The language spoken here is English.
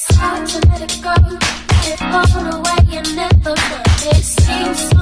It's hard to let it go. Let it fall away and never let it seems